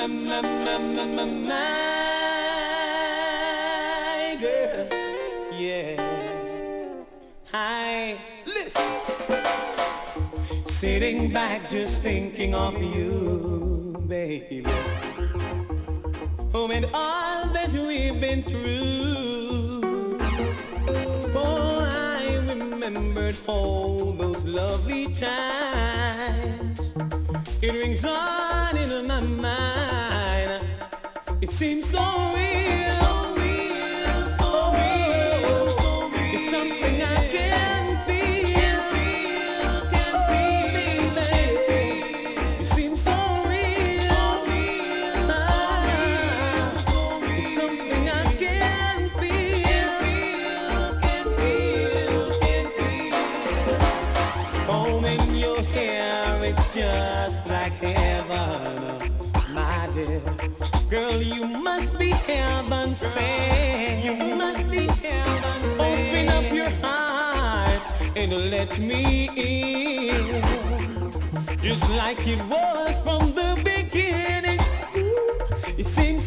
my girl, yeah. I listen, sitting back just thinking of you, baby. Oh, and all that we've been through. Oh, I remembered all those lovely times. It rings on in my mind. It seems so real, so real, so real, so real. It's something I can feel, baby. It seems so real, so real, so real. It's something I can feel, Oh, in your hair, it's just like heaven, my dear. Girl, you must be heaven sent. You must be heaven sent. Open up your heart and let me in, just like it was from the beginning. It seems